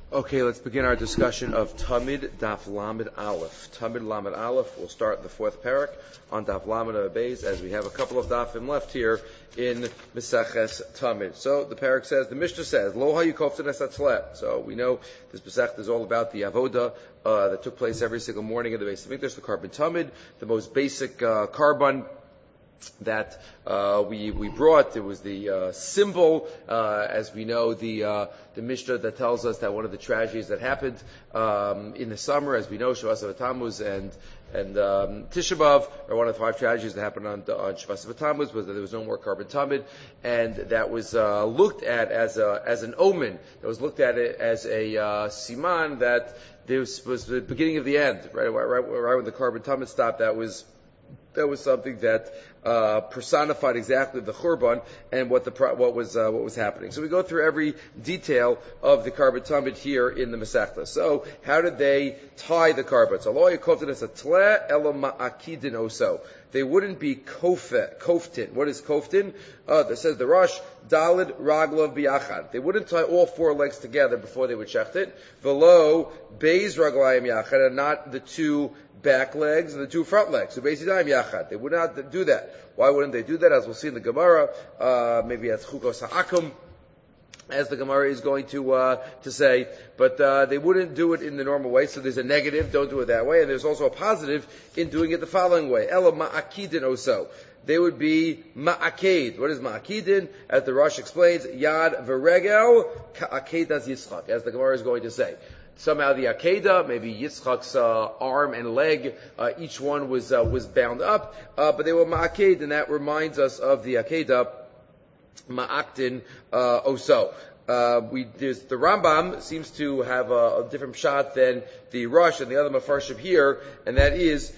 Okay, let's begin our discussion of Tamid Daf Lamed Aleph. Tamid Lamed Aleph, we'll start the fourth parak on Daf Lamed Beis, as we have a couple of dafim left here in Meseches Tamid. So the parak says, the Mishnah says, Lo hayu koftan es hatzlet. So we know this Masech is all about the avoda that took place every single morning in the Beis Hamikdash, the Karban Tamid, the most basic Karban that we brought. It was the symbol, as we know, the Mishnah that tells us that one of the tragedies that happened in the summer, as we know, Shavas Tammuz and Tisha B'Av, are one of the 5 tragedies that happened on Shavas Tammuz, was that there was no more Karban Tamid, and that was looked at as an omen. That was looked at it as a siman that this was the beginning of the end. Right when the Karban Tamid stopped, that was something that personified exactly the Churban and what was happening. So we go through every detail of the Karban Tamid here in the Masechta. So how did they tie the Karban? So lo yakoftin es hatleh elo ma'akidin oso. They wouldn't be koftin. What is koftin? That says the Rosh Dalid Raglav Biyachad. They wouldn't tie all 4 legs together before they would shecht it. Velo Beis Raglayim Yachad, and not the 2 back legs and the 2 front legs. So Beis Yadayim Yachad. They would not do that. Why wouldn't they do that? As we'll see in the Gemara, maybe as Chukos Ha'akum, as the Gemara is going to say, but they wouldn't do it in the normal way. So there's a negative, don't do it that way, and there's also a positive in doing it the following way. Elo ma'akidin oso. They would be ma'akid. What is ma'akidin? As the Rosh explains, yad v'regel ka'akedas Yitzchak, as the Gemara is going to say. Somehow the Akedah, maybe Yitzchak's arm and leg, each one was bound up, but they were ma'aked, and that reminds us of the Akedah, ma'aktin oso. The Rambam seems to have a different shot than the Rosh and the other Mefarshim here, and that is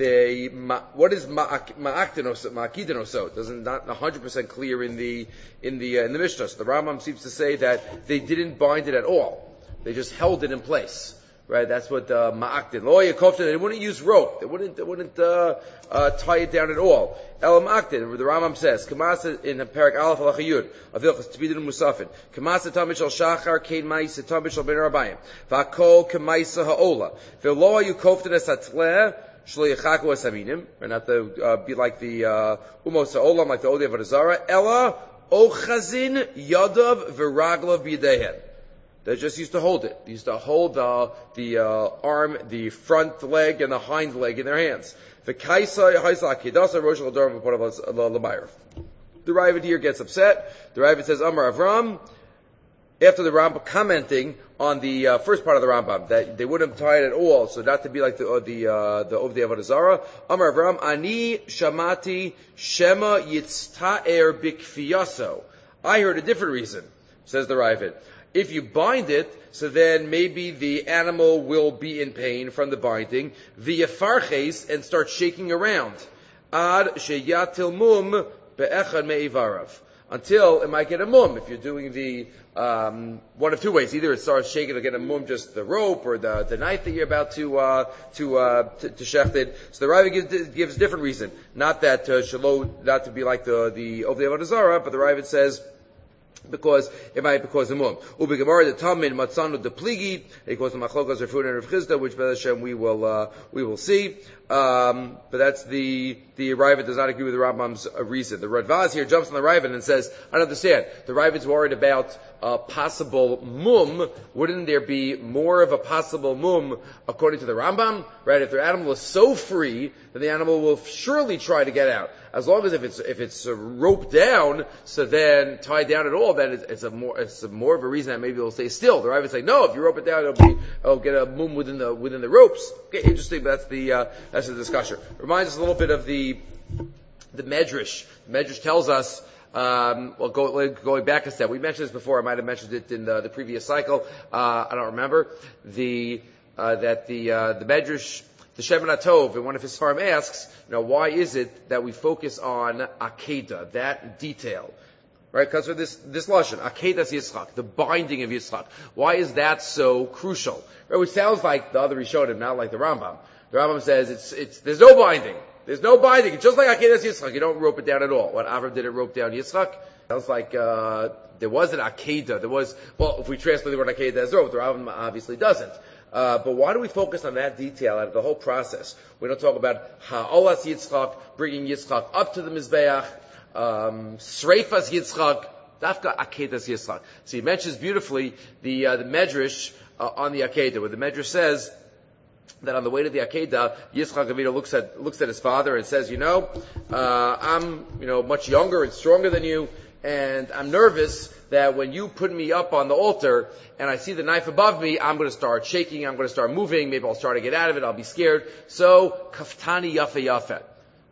what is ma'aktin oso, ma'akidin oso? It doesn't not 100% clear in the Mishnah. So the Rambam seems to say that they didn't bind it at all. They just held it in place, right? That's what ma'aktin. Lo yakoftin. They wouldn't use rope. They wouldn't tie it down at all. El ma'aktin. The Rambam says, Kamasa in Parak Aleph Alachayud, Avilchas Tbidin Musafin. Kamasa tamid shel shachar kein ma'isa tamid shel ben arabayim. V'akol k'ma'isa ha'ola. V'lo yakoftin es hatleh shlo yichaku es haminim. Right? Not to be like the umos ha'olam, like the Odei Avodah Zarah. Ella ochazin yadav v'raglav b'yadeihen. They just used to hold it. They used to hold the arm, the front leg, and the hind leg in their hands. The Ravid here gets upset. The Ravid says, Amar Avram, after the Rambam commenting on the first part of the Rambam, that they wouldn't tie it at all, so not to be like the Ovdei Avodah Zarah. Amar Avram, Ani shamati shema yitzta'er bikfiyaso. I heard a different reason, says the Ravid. If you bind it, so then maybe the animal will be in pain from the binding, v'yafarches, and start shaking around, ad sheyatil mum be'echad me'ivarav, until it might get a mum. If you're doing the one of 2 ways, either it starts shaking to get a mum, just the rope or the knife that you're about to shecht it. So the Rav gives a different reason, not that not to be like the Ovdei Avodah Zarah, but the Rav says, because it might cause a mum. Ubi Gemara the Tamid Matzanu the Pligi. It goes to Machlokas Rav Huna and Rav Chizda, which B'ez Hashem we will see. But that's the Ravid does not agree with the Rambam's reason. The Radvaz here jumps on the Ravid and says, I don't understand. The Ravid's worried about possible mum. Wouldn't there be more of a possible mum according to the Rambam? Right? If the animal is so free, then the animal will surely try to get out. As long as if it's roped down, so then tied down at all, then it's more of a reason that maybe it'll stay still. The Rav is like, no, if you rope it down, it'll get a mum within the ropes. Okay, interesting. But that's the discussion. Reminds us a little bit of the Medrash. The Medrash tells us, going back a step, we mentioned this before. I might have mentioned it in the previous cycle. I don't remember that the Medrash. The Shemin HaTov, in one of his farm, asks, why is it that we focus on Akedah, that detail? Right? Because of this lashon, Akedas Yitzchak, the binding of Yitzchak. Why is that so crucial? Right? Which sounds like the other Rishonim, not like the Rambam. The Rambam says there's no binding. There's no binding. It's just like Akedas Yitzchak. You don't rope it down at all. What Avram didn't rope down Yitzchak. Sounds like there was an Akedah. If we translate the word Akedah as Rov, the Rambam obviously doesn't. But why do we focus on that detail out of the whole process? We don't talk about Ha'olas Yitzchak, bringing Yitzchak up to the Mizbeach, Sreifas Yitzchak, Dafka Akedas Yitzchak. So he mentions beautifully the Medrash on the Akedah, where the Medrash says that on the way to the Akedah, Yitzchak Avinu looks at his father and says, I'm much younger and stronger than you, and I'm nervous that when you put me up on the altar and I see the knife above me, I'm going to start shaking, I'm going to start moving, maybe I'll start to get out of it, I'll be scared. So, kaftani yafe yafe.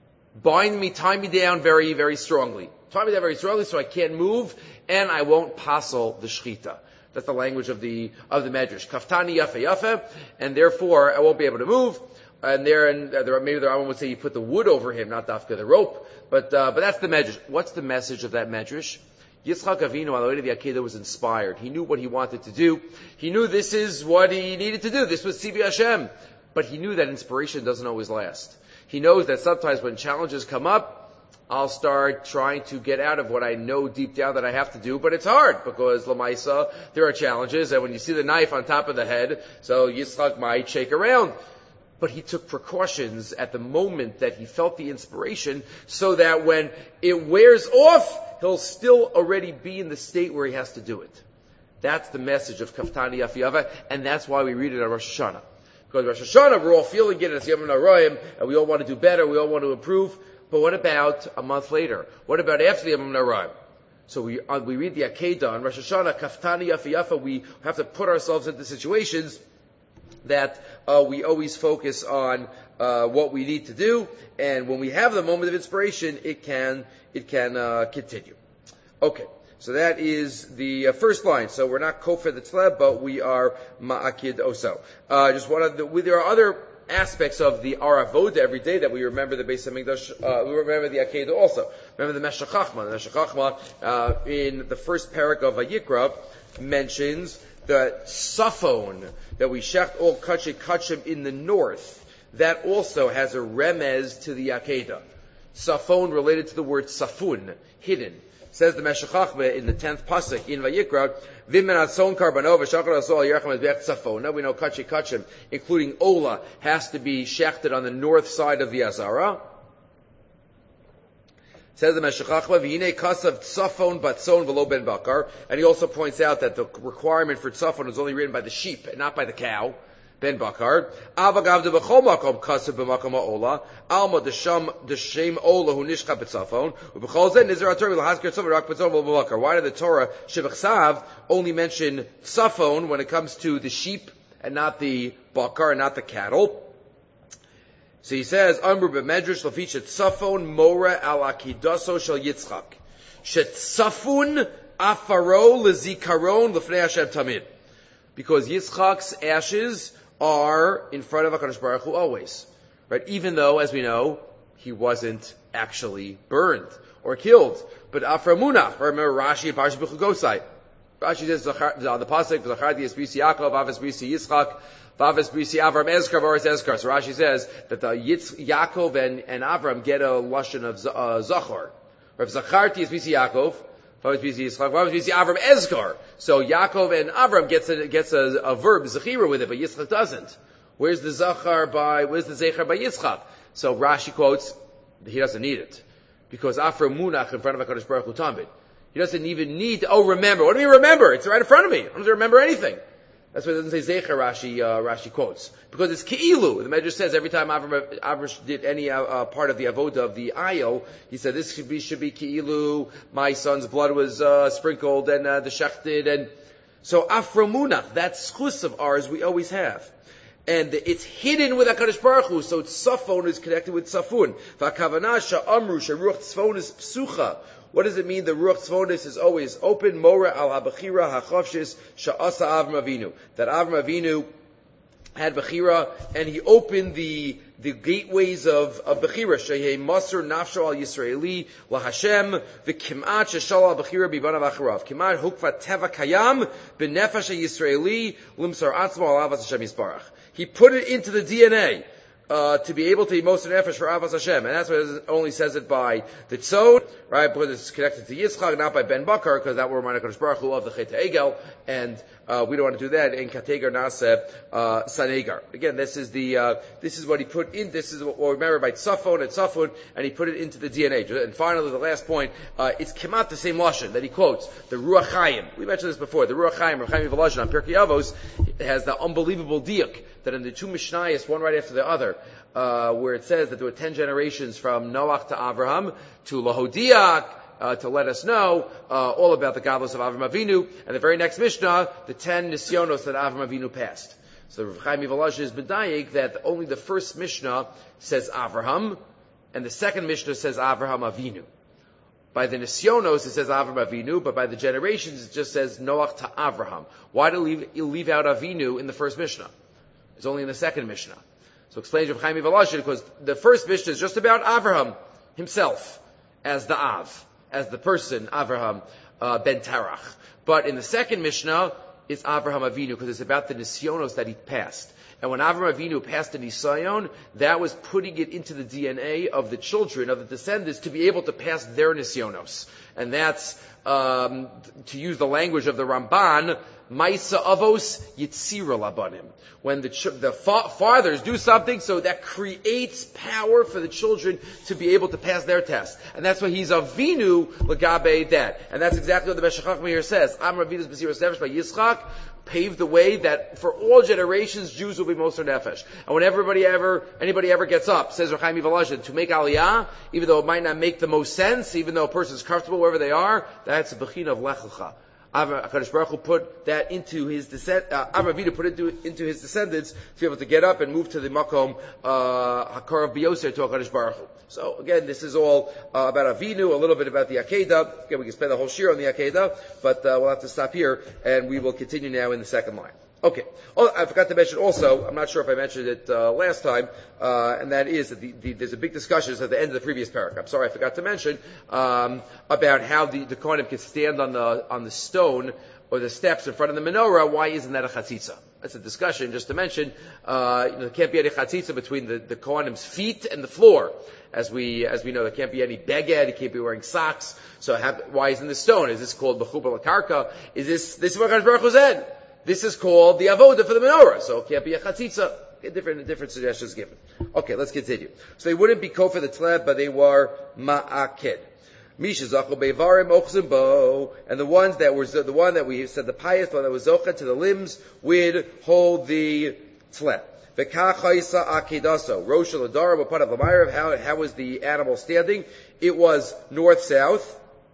Bind me, tie me down very, very strongly. Tie me down very strongly so I can't move and I won't passel the shechita. That's the language of the Medrash. Kaftani yafe yafe, and therefore I won't be able to move. And maybe the Rambam would say you put the wood over him, not dafka the rope. But that's the Medrash. What's the message of that Medrash? Yitzchak Avinu on the way to the Akedah was inspired. He knew what he wanted to do. He knew this is what he needed to do. This was Tzivi Hashem. But he knew that inspiration doesn't always last. He knows that sometimes when challenges come up, I'll start trying to get out of what I know deep down that I have to do, but it's hard because Lamaisa, there are challenges, and when you see the knife on top of the head, so Yitzchak might shake around. But he took precautions at the moment that he felt the inspiration so that when it wears off, he'll still already be in the state where he has to do it. That's the message of Kaftani Yafiyava, and that's why we read it on Rosh Hashanah. Because Rosh Hashanah, we're all feeling it, it's Yom HaRoim, and we all want to do better, we all want to improve. But what about a month later? What about after the Yom HaRoim? So we read the Akedah on Rosh Hashanah, Kaftani Yafiyafa, we have to put ourselves into situations that we always focus on what we need to do, and when we have the moment of inspiration, it can continue. Okay, so that is the first line. So we're not kofer the tzleb, but we are ma'akid oso. There are other aspects of the Aravoda every day that we remember the Beis Hamikdash, we remember the Akedah also. Remember the Meshech Chachma. The Meshech Chachma, in the first parak of Vayikra, mentions the Safon, that we shecht all kachim in the north, that also has a remez to the Akedah. Safon related to the word safun, hidden. Says the Meshech Chachma in the 10th pasuk in Vayikra, V'men atzon karbano v'shachar asol yerchem ezbech safon. Now we know kachim, including Ola, has to be shechted on the north side of the Azara. Says the Meshech Chachma, V'yinei kasav tzafon batzon v'lo ben bakar. And he also points out that the requirement for tzafon is only written by the sheep and not by the cow. Ben bakar. Avagav de b'chol makom kasav b'makom ha'ola. Alma d'shem ola hu nishcha b'tzafon. U'b'chol zeh nizer ha'torah v'l'haskir tzafon rak b'tzon v'lo ben bakar. Why did the Torah shebechsav only mention tzafon when it comes to the sheep and not the bakar and not the cattle? So he says, Amr b'medrash l'fichet tzafon mora al akidaso shel Yitzchak. Shetzafun afaro lezikaron l'fnei Hashem tamid. Because Yitzchak's ashes are in front of HaKadosh Baruch Hu always. Right? Even though, as we know, he wasn't actually burned or killed. But aframunach, remember Rashi and Parashat B'chugosai. Rashi says on the pasuk, Zacharti Esbrisi Yaakov, Av Esbrisi Yitzchak, Vav Esbrisi Avram Ezkar, Varis Ezkar. So Rashi says that the Yaakov and Avram get a lashon of Zachar. Rav Zacharti Esbrisi Yaakov, Vav Esbrisi Yitzchak, Vav Esbrisi Avram Ezkar. So Yaakov and Avram gets a verb, Zechira, with it, but Yitzchak doesn't. Where's the Zecher by Yitzchak? So Rashi quotes, he doesn't need it. Because Afra Munach in front of HaKadosh Baruch Hu Tamid. He doesn't even need to, remember. What do you mean remember? It's right in front of me. I don't have to remember anything. That's why it doesn't say Zecher, Rashi quotes. Because it's Ke'ilu. The Medrash says every time Avram did any part of the Avodah of the Ayil, he said this should be Ke'ilu, my son's blood was sprinkled and the shechted. And so Afra Munach, that schus of ours we always have. And it's hidden with HaKadosh Baruch Hu, so Tzafon is connected with Tzafun. V'akavanah sha'amru she'ruach tzfon is psucha. What does it mean? The ruach tzvonis is always open. Mora al habachira hachavshis sha'asa Avram Avinu. That Avram Avinu had bechira, and he opened the gateways of bechira. Shehei Masr nafsho al Yisraeli la Hashem v'kimat sheshal al bechira b'banav acharav. Kimat hukva teva kayam b'nefesh Yisraeli limsar atzmo al avas Hashem yisbarach. He put it into the DNA. to be able to be Moser Nefesh for Avos Hashem. And that's why it only says it by the Tzod, right? Because it's connected to Yitzchak, not by Ben Bakar, because that will remind HaKadosh Baruch Hu of the Chet Egel, and we don't want to do that in Kategar Naseh Sanegar. Again, this is what he put in, this is what we remember by Tzafon, and he put it into the DNA. And finally, the last point, it's Kemat the same Lashon that he quotes, the Ruach Chaim. We mentioned this before, the Ruach Chaim, Rav Chaim Volozhin on Pirkei Avos, has the unbelievable diuk that in the two Mishnayos, one right after the other, where it says that there were 10 generations from Noach to Avraham, to Lahodiak, to let us know all about the godless of Avraham Avinu, and the very next Mishnah, the 10 Nisyonos that Avraham Avinu passed. So Rav Chaim Volozhin is medayik that only the first Mishnah says Avraham, and the second Mishnah says Avraham Avinu. By the Nisyonos it says Avraham Avinu, but by the generations it just says Noach to Avraham. Why do you leave out Avinu in the first Mishnah? It's only in the second Mishnah. So explains Rav Chaim Volozhin, because the first Mishnah is just about Avraham himself as the Av, as the person, Avraham ben Tarach. But in the second Mishnah, it's Avraham Avinu, because it's about the Nisyonos that he passed. And when Avraham Avinu passed the Nisayon, that was putting it into the DNA of the children, of the descendants, to be able to pass their Nisyonos. And that's, to use the language of the Ramban, Maisa Avos Yitzira Labanim. When the fathers do something, so that creates power for the children to be able to pass their test. And that's why he's Avinu Lagabe that. And that's exactly what the Meshech Chochmah here says. Amar Avinu's B'siras Nefesh by Yitzchak paved the way that for all generations Jews will be Moser Nefesh. And when anybody ever gets up, says Rav Chaim Volozhin, to make Aliyah, even though it might not make the most sense, even though a person's comfortable wherever they are, that's a Bechina of Lech Lecha. HaKadosh Baruch Hu put that into his Avinu put it into his descendants to be able to get up and move to the Makom Hakarav B'Yoser to HaKadosh Baruch Hu. So again, this is all about Avinu, a little bit about the Akedah. Again, we can spend the whole shir on the Akedah, but we'll have to stop here, and we will continue now in the second line. Okay. Oh, I forgot to mention also, I'm not sure if I mentioned it last time, and that is that there's a big discussion at the end of the previous parak. I'm sorry, I forgot to mention about how the Kohanim can stand on the stone or the steps in front of the menorah. Why isn't that a chatzitza? That's a discussion. Just to mention, there can't be any chatzitza between the Kohanim's feet and the floor. As we know, there can't be any beged, he can't be wearing socks. So why isn't this stone? Is this called b'chubal karka? Is this what HaKadosh Baruch Hu said? This is called the avoda for the menorah, so it can't be a chatzitza. Different suggestions given. Okay, let's continue. So they wouldn't be kofer the tleb, but they were ma'aked. Misha zachu beivarim ochzim bo, and the one that we said the pious one that was zocha to the limbs would hold the tleb. V'kachaisa akedaso rosh l'dara b'pad of l'mayrav. How was the animal standing? It was north-south.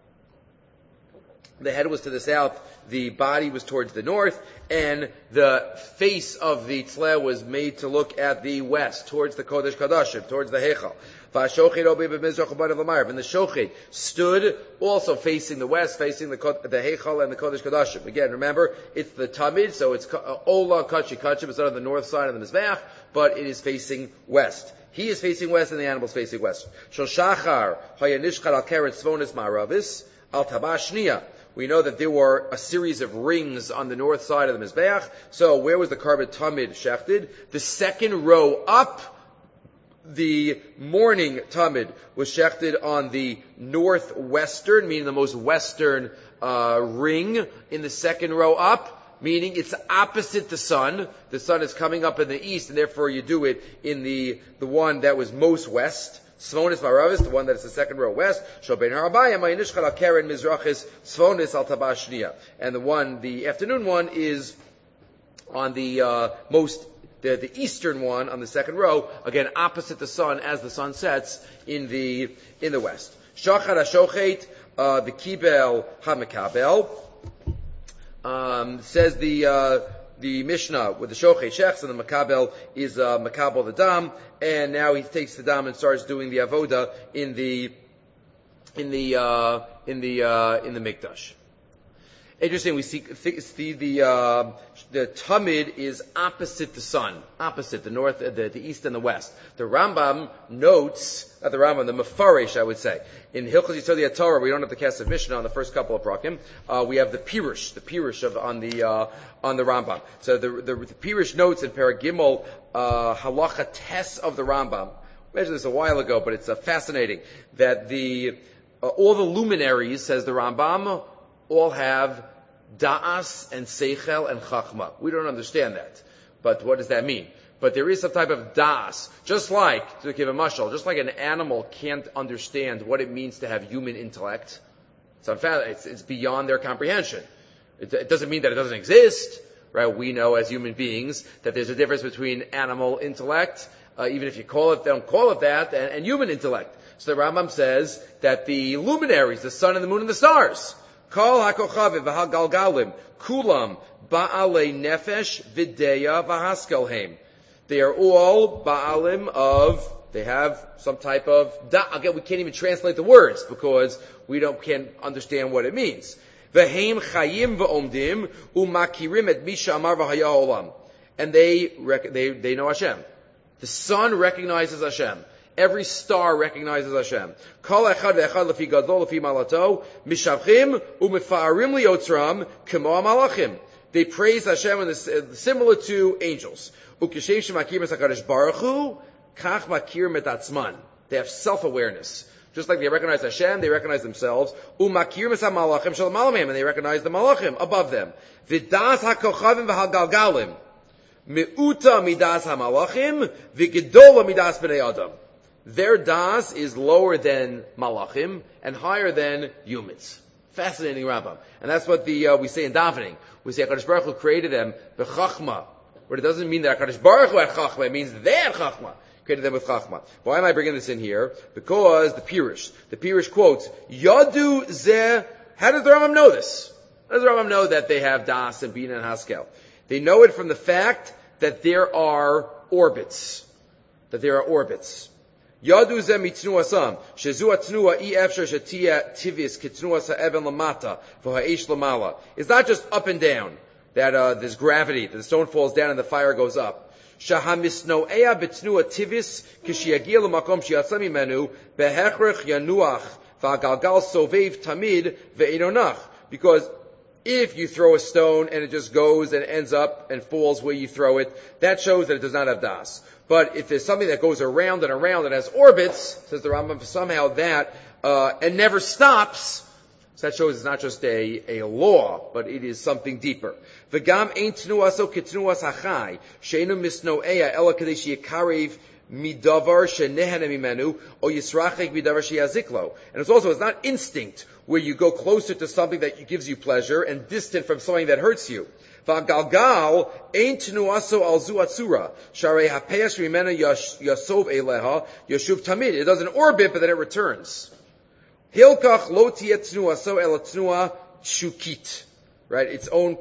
The head was to the south, the body was towards the north, and the face of the tzleh was made to look at the west, towards the Kodesh Kodashim, towards the Heichal. And the Shochet stood also facing the west, facing the Heichal and the Kodesh Kodashim. Again, remember, it's the Tamid, so it's Ola Kachi Kachim, it's not on the north side of the Mizbeach, but it is facing west. He is facing west and the animal is facing west. Shoshachar, Hayanishchar al Keren Svonis Ma'aravis, al Tabashnia. We know that there were a series of rings on the north side of the Mizbeach. So where was the carbon tamid shechted? The second row up, the morning tamid was shechted on the northwestern, meaning the most western ring in the second row up, meaning it's opposite the sun. The sun is coming up in the east, and therefore you do it in the one that was most west. Svonis Maravis, the one that is the second row west. Shobein Harabayim, Mayinishchal al Keren Mizrachis, Svonis al Tabashnia. And the afternoon one is on the eastern one on the second row, again opposite the sun as the sun sets in the west. Shachar HaShochet, the Kibel HaMekabel, says the Mishnah with the Shochet Shechs and the Makabel is Makabel the Dam, and now he takes the Dam and starts doing the Avoda in the Mikdash. Interesting, we see the Tamid is opposite the sun, opposite the north, the east and the west. The Rambam notes, not the Rambam, the Mefarish, I would say. In Hilchos Yisod Torah, we don't have the Kesef Mishnah on the first couple of prakim. We have the Pirush on the Rambam. So the Pirush notes in Perek Gimel, Halacha Tes of the Rambam. I mentioned this a while ago, but it's fascinating that all the luminaries, says the Rambam, all have da'as and seichel and chachma. We don't understand that. But what does that mean? But there is some type of da'as. Just like, to give a mashal, just like an animal can't understand what it means to have human intellect. It's beyond their comprehension. It doesn't mean that it doesn't exist. Right? We know as human beings that there's a difference between animal intellect, even if they don't call it that, and human intellect. So the Rambam says that the luminaries, the sun and the moon and the stars, Kol HaKochavim v'Hagalgalim, Kulam Ba'alei Nefesh V'Deya V'Haskelheim. They are all Ba'alim they have some type of, again, we can't even translate the words because we can't understand what it means. V'Heim Chayim V'Omdim U'Makirim Et Misha Amar V'Haya Olam. And they know Hashem. The sun recognizes Hashem. Every star recognizes Hashem. Kol echad ve'echad lefi gadol lefi malato mishavchim u'mefa'arim liyotzram kemo malachim. They praise Hashem similar to angels. Ukeshem shemakir mesakadosh baruch hu kach makir metatzman. They have self-awareness. Just like they recognize Hashem, they recognize themselves. U'makir mesamalachim shalamalamim, and they recognize the malachim above them. V'das hakochavim v'hagalgalim me'uta midas hamalachim v'gedola midas b'nei adam. Their das is lower than malachim and higher than humans. Fascinating Rambam. And that's what we say in davening. We say HaKadosh Baruch Hu created them b'chachma. But it doesn't mean that HaKadosh Baruch Hu had chachma. It means they had chachma. Created them with chachma. Why am I bringing this in here? Because the Pirush quotes, Yadu zeh. How does the Rambam know this? How does the Rambam know that they have das and bina and haskel? They know it from the fact that there are orbits. Yadu ze mitnuasam, shezu atnua efshar shetia tivis kitnuas ha'even lamata v'ha'esh lamala. It's not just up and down, that there's gravity, that the stone falls down and the fire goes up. Shahamisnoea betnua tivis kishiyagia l'makom shiyatzam imenu behechrech yanuach v'agalgal sovev tamid ve'edonach. Because if you throw a stone and it just goes and ends up and falls where you throw it, that shows that it does not have das. But if there's something that goes around and around and has orbits, says the Rambam, somehow that, and never stops, so that shows it's not just a law, but it is something deeper. V'gam ein tnuaso ketnuas hachai, sheinu misnoea ela kadesh yikarev midavar shenehane mimenu, o yisrachek midavar sheyaziklo. And it's not instinct, where you go closer to something that gives you pleasure and distant from something that hurts you. V'galgal ein tnuaso al zu atzura, sharei hapeyash mimena yasov eleha yashuv tamid. It doesn't orbit, but then it returns. Hilkach lo tiyeh tnuaso el tnua shukit. Right? Its own,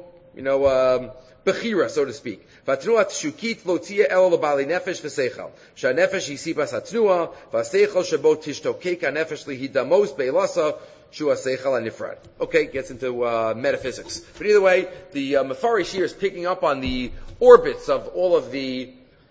bechira, so to speak. V'atnua shukit lo tiyeh el lebali nefesh v'seichel. Sha'nefesh yisibas hatnua, v'seichel shebo tishtokek ha'nefesh lihidamos be'elasa, shua seichel ha'nifrad. Okay, gets into metaphysics. But either way, the Mefarish here is picking up on the orbits of all of the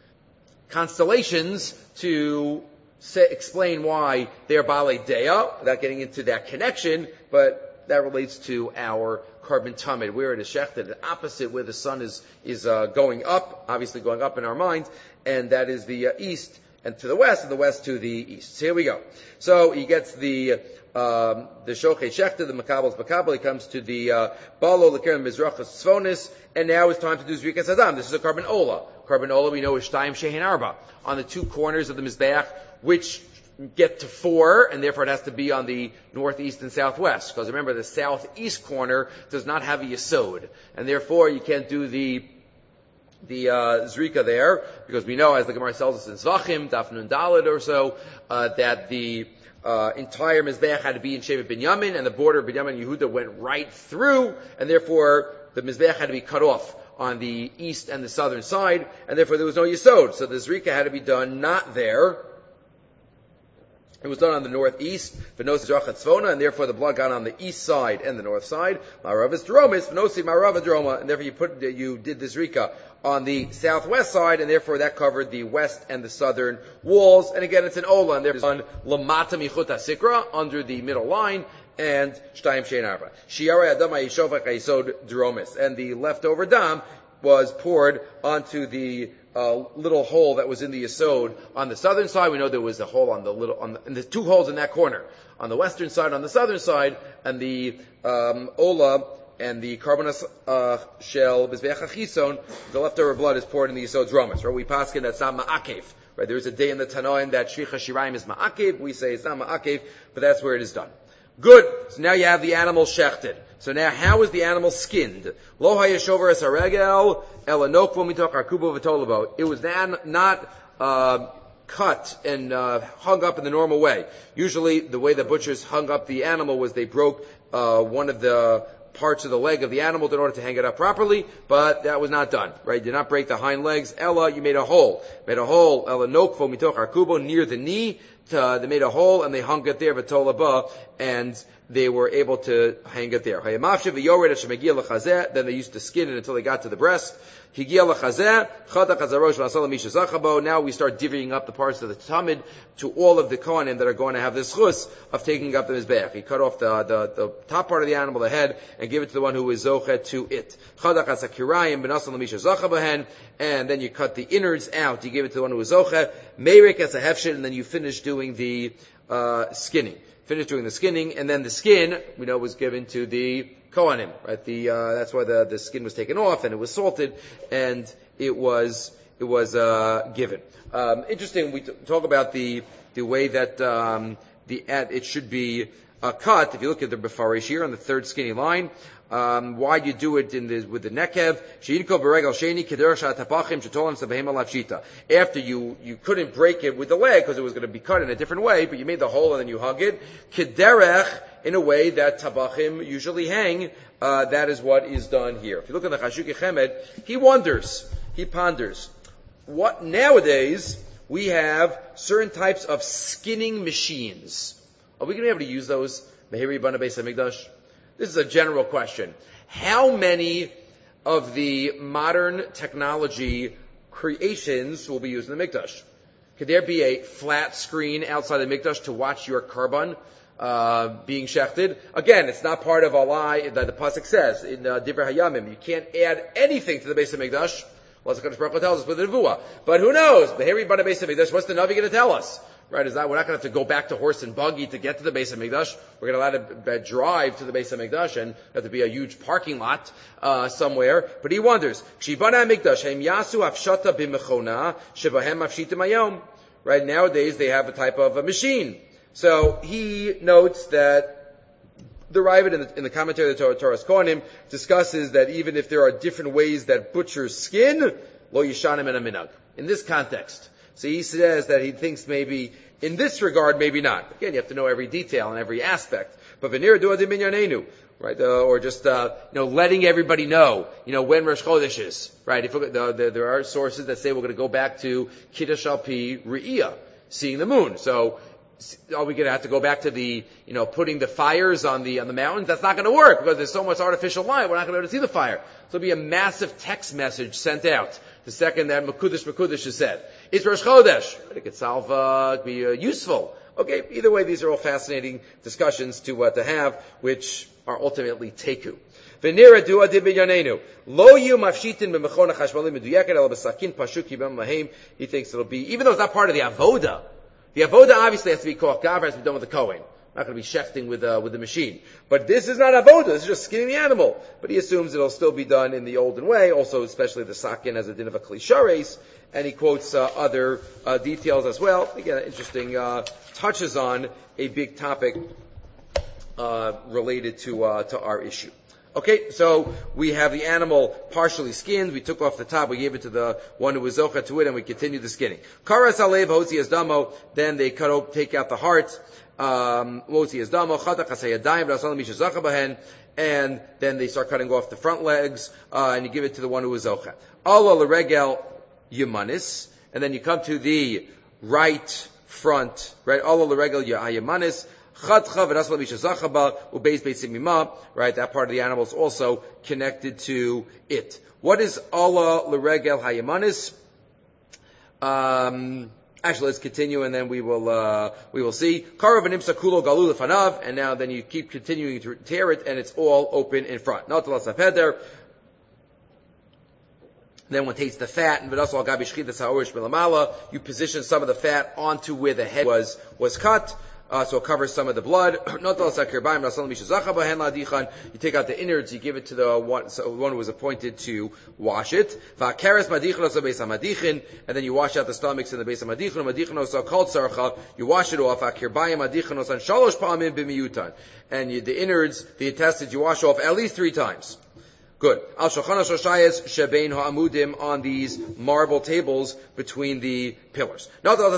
constellations to explain why they're Baalei Deya, without getting into that connection, but that relates to our carbon tamid, where it is shechted, the opposite, where the sun is going up, obviously going up in our minds, and that is the east and to the west, and the west to the east. So here we go. So he gets the Shochei Shechta, the Makabel's Makabel, he comes to the Balo Lekeren Mizrachas Tzvonis, and now it's time to do Zrikas Adam. This is a carbon ola. Carbon ola we know is Shtayim Shehin Arba, on the two corners of the Mizbeach, which get to 4, and therefore it has to be on the northeast and southwest. Because remember, the southeast corner does not have a yesod, and therefore you can't do the zrika there, because we know, as the Gemara tells us in Zvachim, Daf Nun Daled or so, that the entire Mizbeach had to be in Shevet Binyamin, and the border of Binyamin and Yehuda went right through, and therefore the Mizbeach had to be cut off on the east and the southern side, and therefore there was no yesod. So the zrika had to be done not there, It was done on the northeast, Venosi Jachat Tzvona, and therefore the blood got on the east side and the north side. Maravis Dromis, Venosi Marava Droma, and therefore you did this Rika on the southwest side, and therefore that covered the west and the southern walls. And again, it's an Ola, and there's on Lamata Michuta Sikra, under the middle line, and Shtayim Shein Arba. Shiara Adama Yishovach Yisod Dromis, and the leftover dam was poured onto the little hole that was in the Yesod on the southern side. We know there was a hole and there's two holes in that corner. On the western side, on the southern side, and the Ola and the Karbonas shell, Bizbeach HaChison, the leftover blood is poured in the Yesod's Dromis. Right? We paskin that's not Ma'akev. Right? There's a day in the Tanoim that Shricha Shirayim is Ma'akev. We say it's not Ma'akev, but that's where it is done. Good. So now you have the animal shechted. So now, how is the animal skinned? Lo hayashover es haregel elanokvo mitok arkubo v'tolabo. It was not cut and hung up in the normal way. Usually, the way the butchers hung up the animal was they broke one of the parts of the leg of the animal in order to hang it up properly, but that was not done. Right? Did not break the hind legs. Ella, you made a hole. Elanokvo mitok arkubo, near the knee. They made a hole and they hung it there, v'tolaba, and they were able to hang it there. Then they used to skin it until they got to the breast. Now we start divvying up the parts of the tamid to all of the kohanim that are going to have this chus of taking up the mizbeach. He cut off the top part of the animal, the head, and give it to the one who is zochet to it. And then you cut the innards out. You give it to the one who is zochet. Meirik as a hefshin, and then you finish doing the skinning. Finished doing the skinning, and then the skin, we know, was given to the kohanim, right? That's why the skin was taken off, and it was salted, and it was given. Interesting, we talk about the way that it should be cut. If you look at the Befarish here on the third skinny line, why do you do it with the nekev? After you couldn't break it with the leg because it was going to be cut in a different way, but you made the hole and then you hung it. Kederech, in a way that tabachim usually hang. That is what is done here. If you look at the Chashukei Chemed, he wonders, he ponders. What nowadays we have certain types of skinning machines. Are we going to be able to use those? Meheri Bana Beis HaMikdash? This is a general question. How many of the modern technology creations will be used in the Mikdash? Could there be a flat screen outside the Mikdash to watch your korban being shechted? Again, it's not part of Allah that the pasuk says in Divrei Hayamim. You can't add anything to the Beis HaMikdash. Well, as the Kadosh Baruch Hu tells us with the Nevuah. But who knows? Beheri Bana Beis HaMikdash, what's the Navi going to tell us? Right, we're not going to have to go back to horse and buggy to get to the Beis HaMikdash. We're going to allow to drive to the Beis HaMikdash, and have to be a huge parking lot somewhere. But he wonders, right, nowadays they have a type of a machine. So he notes that the Ravid in the commentary of the Torah's Kohanim discusses that even if there are different ways that butchers skin, lo yishanim en aminag. In this context. So he says that he thinks maybe, in this regard, maybe not. Again, you have to know every detail and every aspect. But v'nir du'adim minyanenu, right? Or just, letting everybody know, when Rosh Chodesh is, right? If there are sources that say we're going to go back to Kiddush al Pi Re'iyah, seeing the moon. So, are we going to have to go back to the, putting the fires on the mountains? That's not going to work because there's so much artificial light. We're not going to be able to see the fire. So it'll be a massive text message sent out the second that Mekudesh is said. It's Rosh Chodesh. It could be useful. Okay, either way, these are all fascinating discussions to have, which are ultimately teku. V'nira du'a dibinyanenu. Lo yu mafshitin b'mechona chashmalim meduyeket el b'sakin pashuk yibam lahem. He thinks it'll be, even though it's not part of the avoda. The avoda obviously has to be koach gavra, has to be done with the kohen. Not going to be shechting with the machine. But this is not avoda, this is just skinning the animal. But he assumes it'll still be done in the olden way, also especially the sakin as a din of a klishares, and he quotes other details as well. Again, interesting touches on a big topic related to our issue. Okay, so we have the animal partially skinned. We took off the top. We gave it to the one who was zocha to it, and we continued the skinning. Karas alev hotzi as damo. Then they take out the heart. Hotzi as damo. Chatak hasayadayim v'asalam mishazacha bahen. And then they start cutting off the front legs, and you give it to the one who was zocha. Allah l'regel yemanis. And then you come to the right front, right? Allah l'regel ya'ayamanis. Right, that part of the animal is also connected to it. What is Allah l'regel hayamanis? Actually, let's continue, and then we will see. Karav nimsa kulo galu lefanav, and now then you keep continuing to tear it, and it's all open in front. Not lasafeder. Then one takes the fat, and you position some of the fat onto where the head was cut. So it covers some of the blood. You take out the innards, you give it to the one who was appointed to wash it. And then you wash out the stomachs in the base of madichan. You wash it off. And the innards, the intestines, you wash off at least 3 times. Good. Al Shulchan HaShoshayes Shebein HaAmudim, on these marble tables between the pillars.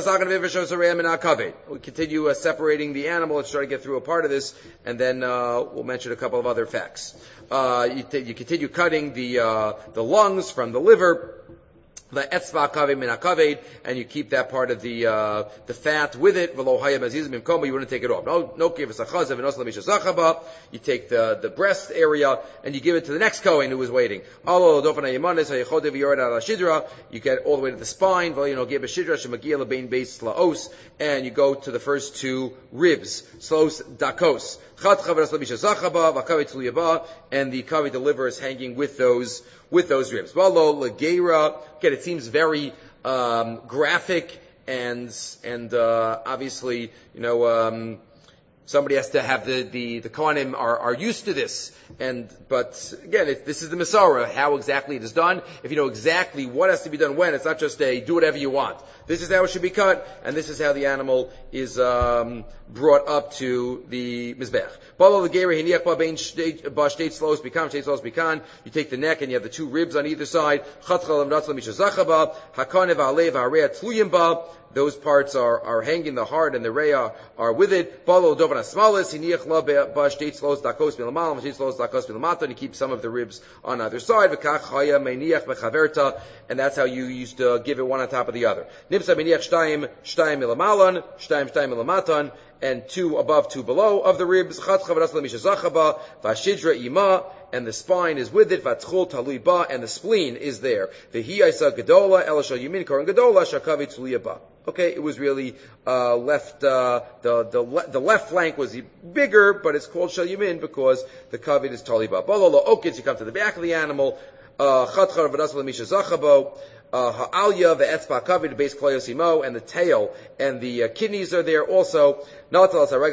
We continue separating the animal. Let's try to get through a part of this, and then we'll mention a couple of other facts. You continue cutting the lungs from the liver. The etzva kaved min hakaved, and you keep that part of the fat with it. V'lo hayam azizim imkom, you wouldn't take it off. No kivus achazav and osla mishazachaba. You take the breast area and you give it to the next kohen who is waiting. Alo dofen hayamanis hayechodev yorad al shidra. You get all the way to the spine. V'lo give a shidra shemagia lebein beis laos, and you go to the first 2 ribs. Slaos dakos. Chat chaver osla mishazachaba v'kaved tzluyaba, and the kaved, the liver, is hanging with those ribs. V'lo legeira. Again, it seems very graphic and obviously, somebody has to have the Kohanim are used to this. But again, this is the Masorah, how exactly it is done. If you know exactly what has to be done when, it's not just do whatever you want. This is how it should be cut, and this is how the animal is brought up to the Mizbech. You take the neck and you have the 2 ribs on either side. Those parts are hanging, the heart and the reya are with it. And you keep some of the ribs on either side. And that's how you used to give it one on top of the other. And 2 above, 2 below of the ribs. And the spine is with it. And the spleen is there. Okay, it was really left. The left flank was bigger, but it's called shel yamin because the kavod is tali ba. You come to the back of the animal. Ha'alya, the etzba kavod, the base kloyosimo, and the tail and the kidneys are there also. They're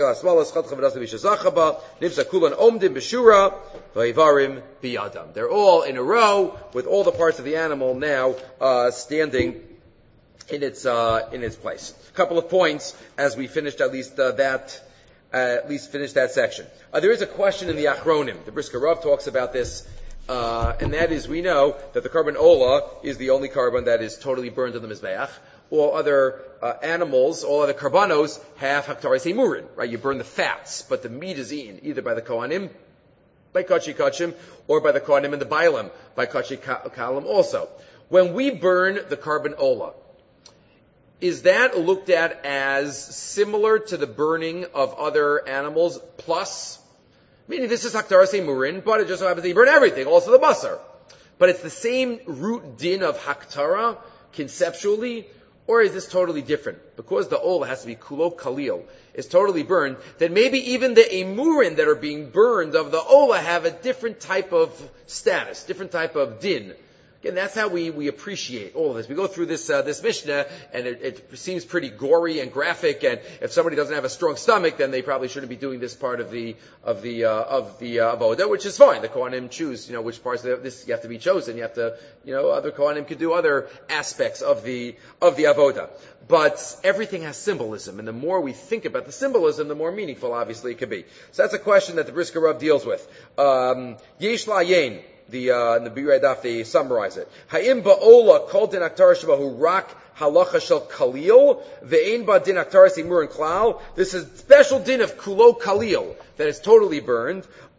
all in a row with all the parts of the animal now standing in its place. A couple of points as we finished at least finish that section. There is a question in the Achronim. The Brisker Rav talks about this, and that is, we know that the carbon ola is the only carbon that is totally burned on the Mizbeach. All other animals, all other karbanos have haktaris emurin, right? You burn the fats, but the meat is eaten either by the Kohanim, by Kachi Kachim, or by the Kohanim and the Bailam, by Kachi Kalam also. When we burn the carbon ola, is that looked at as similar to the burning of other animals, plus? Meaning this is haktaras emurin, but it just so happens that you burn everything, also the basar. But it's the same root din of haktara, conceptually, or is this totally different? Because the ola has to be kulo kalil, is totally burned, then maybe even the emurin that are being burned of the ola have a different type of status, different type of din. Again, that's how we appreciate all of this. We go through this Mishnah, and it seems pretty gory and graphic. And if somebody doesn't have a strong stomach, then they probably shouldn't be doing this part of the avoda, which is fine. The Kohanim choose, which parts of this you have to be chosen. You have to, other Kohanim could do other aspects of the avoda. But everything has symbolism, and the more we think about the symbolism, the more meaningful, obviously, it could be. So that's a question that the Brisker Rav deals with. Yesh la'ayin. In the Biurei Daf, they summarize it. Ha'im ba'ola kol din aktar shebahu rak halacha shel kalil ve'ein ba din aktar simur and klal. This is special din of kulo kalil that is totally burned.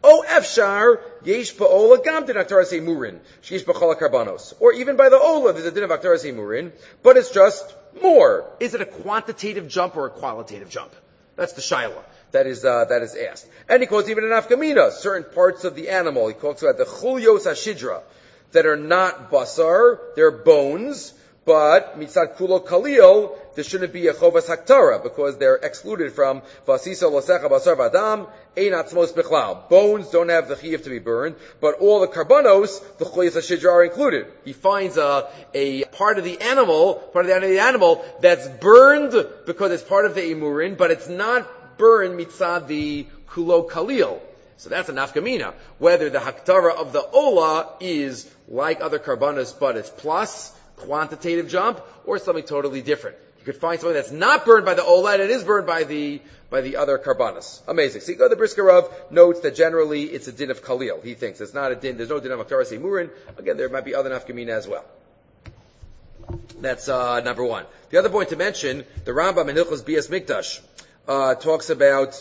O efshar yesh ba'ola gam din aktaras emurin sheyesh b'chol karbanos. Or even by the ola, there's a din of aktaras emurin, but it's just more. Is it a quantitative jump or a qualitative jump? That's the shaila that is asked. And he quotes even an afkamina, certain parts of the animal. He quotes about the chulios hashidra that are not basar, they're bones, but mitzad kulo kalil, there shouldn't be a chovas haktara because they're excluded from vasisa losecha basar vadam einat smos bichlal. Bones don't have the chiyuv to be burned, but all the karbanos, the chulios hashidra, are included. He finds a part of the animal that's burned because it's part of the imurin, but it's not burned mitzad the kulo kalil. So that's a nafkamina. Whether the haktara of the ola is like other karbanos, but it's plus quantitative jump, or something totally different. You could find something that's not burned by the ola and it is burned by the other karbanos. Amazing. So the Brisker Rav notes that generally it's a din of kalil. He thinks it's not a din. There's no din of haktara semurin. Again, there might be other nafkamina as well. That's number one. The other point to mention, the Rambam in Hilchos Bias Mikdash talks about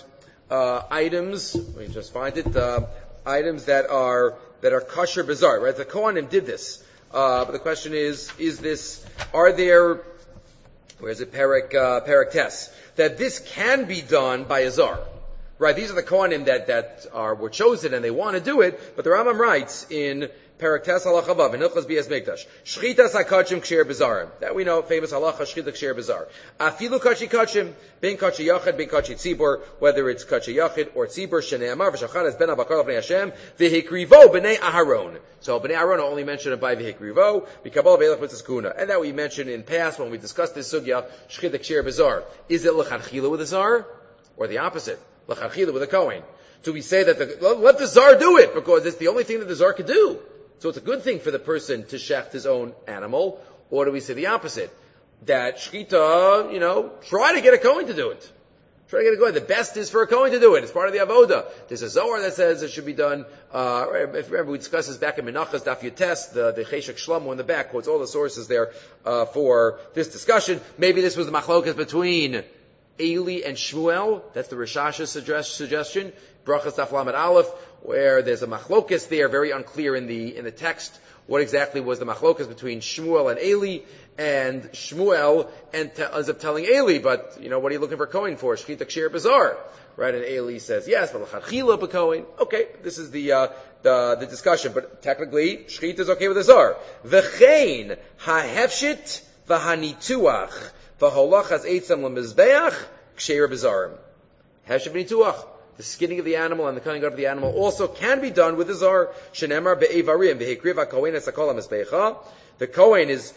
items. Let me just find it. Items that are kosher bizarre. Right? The Kohanim did this. But the question is this, are there, where's it, Perek Tes, that this can be done by a zar? Right, these are the Kohanim that were chosen and they want to do it, but the Rambam writes in Perek Tes Halacha Vav, in Hilchos Bias Mikdash, Shchitas HaKachim Ksher Bezarim. That we know, famous Halacha, Shchita Ksher Bezar. Afilu Kachi Kachim, Ben Kachi Yachid, Ben Kachi Tzibor, whether it's Kachi Yachid or Tzibor, Shnei Amar, V'shachad es Ben Abakar L'Bnei Hashem, V'hikrivo B'nei Aharon. So B'nei Aharon are only mentioned by V'hikrivo, V'kabal V'elach Mitzvah Kuna. And that we mentioned in past when we discussed this sugya, Shchita Ksher Bezar. Is it L'chadchila with a zar? Or the opposite? L'chadchila with a Kohen? Do we say that let the zar do it, because it's the only thing that the zar could do? So it's a good thing for the person to shecht his own animal, or do we say the opposite? That shchita, try to get a Kohen to do it. Try to get a Kohen. The best is for a Kohen to do it. It's part of the avoda. There's a Zohar that says it should be done, if you remember we discussed this back in Menachas, Daf Yotes, the Cheshek Shlomo in the back quotes all the sources there, for this discussion. Maybe this was the machlokas between Eli and Shmuel. That's the Rishash's suggestion. Brachas Daf Lamed Aleph, where there's a machlokas there, very unclear in the text. What exactly was the machlokas between Shmuel and Eli? And Shmuel ends up telling Eli, but what are you looking for Kohen for? Shchita Ksher Bazar, right? And Eli says yes, but l'chadchila b'Kohen. Okay, this is the discussion, but technically Shchita is okay with the Zar. V'chein ha'hefshit v'hanituach v'holachas eitzam l'mizbeach Ksher Bazarim. Hefshit v'nituach. The skinning of the animal and the cutting out of the animal also can be done with the zar. Shenemar be'evarim v'hekriv ha'kohen esakol ha'mizbecha. The Kohen is